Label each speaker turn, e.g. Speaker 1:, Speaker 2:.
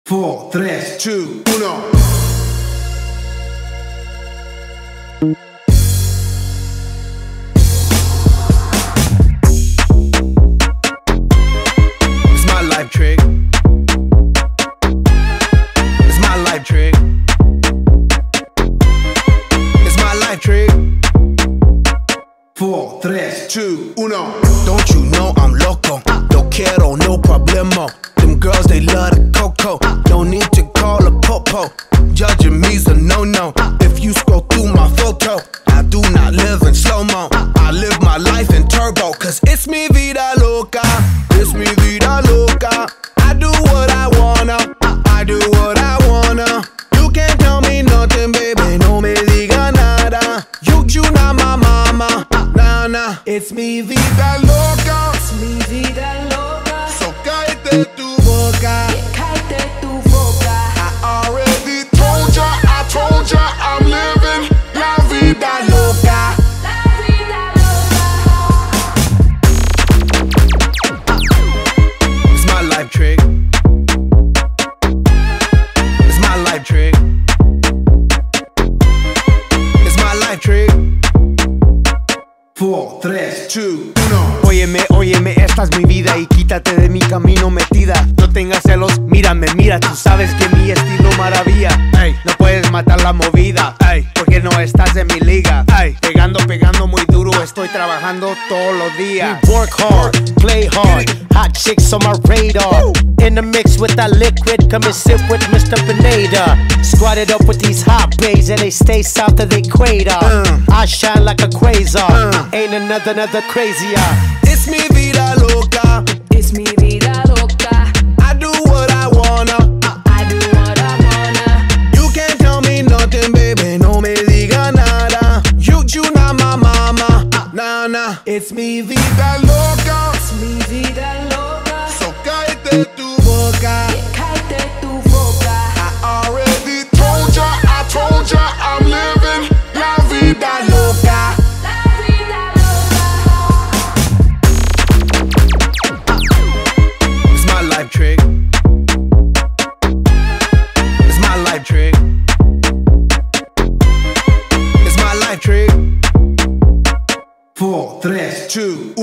Speaker 1: 4, 3, 2, 1. It's my life trick. It's my life trick. It's my life trick. 4, 3, 2, 1. Don't you know I'm loco? No quiero, no problemo. Them girls, they love the coco. No need to call a popo. Judging me's a no-no. If you scroll through my photo, I do not live in slow-mo. I live my life in turbo. Cause it's mi vida loca. It's mi vida loca. I do what I wanna. I do what I wanna. You can't tell me nothing, baby. No me diga nada. You not my mama. Nah, nah. It's mi vida loca.
Speaker 2: Es mi vida loca.
Speaker 1: So cállate tu boca.
Speaker 2: Cállate tu boca.
Speaker 1: I already told ya I'm living la vida loca.
Speaker 2: La vida loca.
Speaker 1: It's my life trick. It's my life trick. It's my life trick. 4, 3, 2, 1.
Speaker 3: Óyeme, esta es mi vida y quítate de mi camino metida. No tengas celos, mírame, mira, tú sabes que mi estilo maravilla. Ey, no puedes matar la movida, ey, porque no estás en mi liga. Ey, pegando muy duro, estoy trabajando todos los días.
Speaker 4: Work hard, play hard, hot chicks on my radar. In the mix with that liquid, come and sit with Mr. Pineda. Squatted up with these hot bays and they stay south of the equator. I shine like a quasar, ain't another crazier.
Speaker 1: It's mi vida loca.
Speaker 2: Es mi vida loca.
Speaker 1: I do what I wanna.
Speaker 2: I do what I wanna.
Speaker 1: You can't tell me nothing, baby. No me diga nada. You not my mama. Nah, nah. It's mi vida loca.
Speaker 2: Es mi vida loca.
Speaker 1: So cállate tu boca.
Speaker 2: Cállate tu boca.
Speaker 1: I already told ya I'm living la vida loca.
Speaker 2: La vida loca.
Speaker 1: It's my life trick. It's my life trick. It's my life trick. 4, 3, 2,